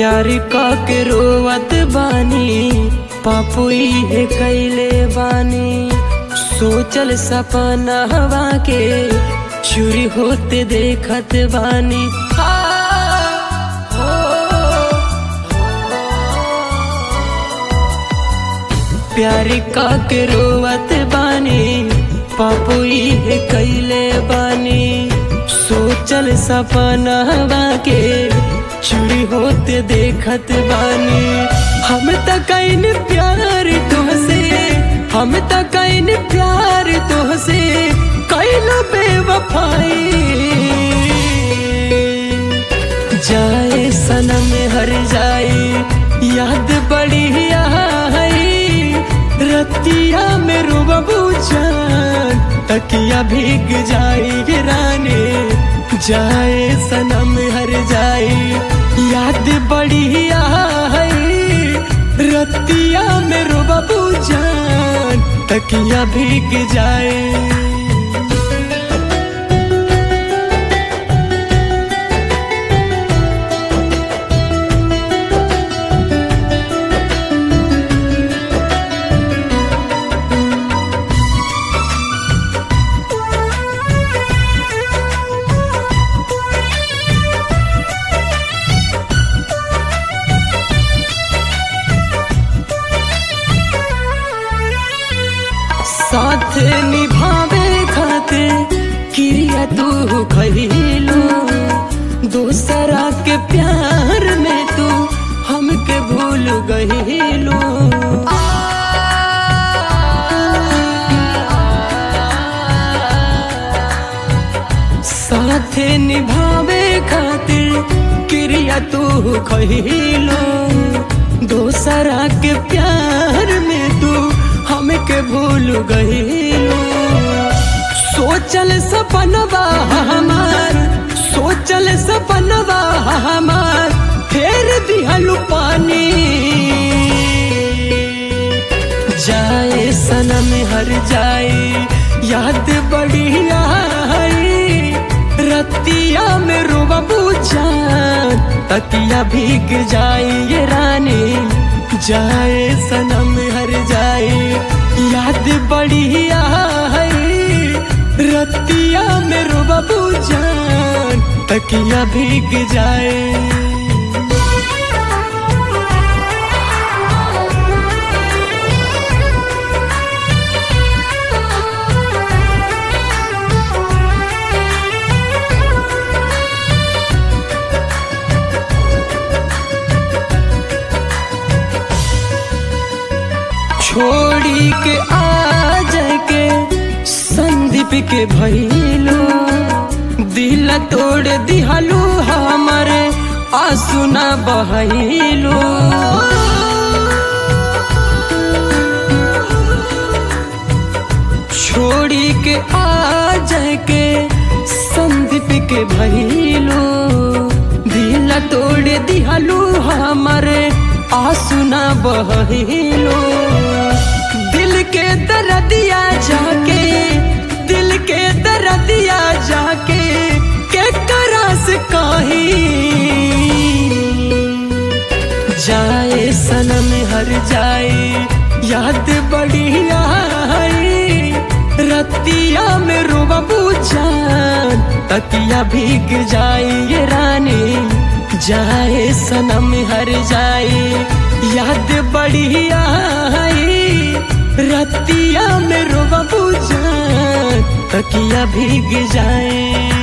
प्यार का के रोवत बानी पापू है कैले बानी। सोचल सपना हवा के चूरी होते देखत बानी। प्यार का के रोवत बानी पापू है कैले बानी। सोचल सपना हवा के चूरी होते देखत बानी। हम तक कईन प्यार तुहसे, हम तक कईन प्यार तुहसे कैलो बेवफाई। जाए सनम हर जाए याद बड़ी आई। रतिया में रुबू जान तकिया भीग जाए रानी। जाए सनम हर जाए याद बड़ी आई। रतिया में रुबू जान तकिया भीग जाए। साथ निभावे खाते क्रिया तू खइलो। दूसरा के प्यार में तू हमके भूल गइलो। साथ निभावे खातिर क्रिया तू खइलो। दूसरा के प्यार में तू हमके भूल गइलो। सोचल सपनवा हमार, सोचल सपनवा हमार फेर दिहलु पानी। जाए सनम हर जाए याद बड़ी आई। रतिया में रुबू जान तकिया भीग जाए रानी। जाए सनम हर जाए याद बड़ी आई। रतिया में रुबू जान तकिया भीग जाए। छोड़ी के आ जाके संदीप के भइलो। दिल तोड़ दिहलू हमारे आंसू ना बहइलो। छोड़ी के आ जाके संदीप के भइलो। दिल तोड़ दिहलू हमारे आंसू ना बहइलो। दिल के दर्दिया जाके, दिल के दर्दिया जाके के करास कही। जाए सनम हर जाए याद बड़ी आई। रतिया में रुबू जान तकिया भीग जाए रानी। जाए सनम हर जाए याद बड़ी आई। रतिया में रुबू जान तकिया भीग जाए।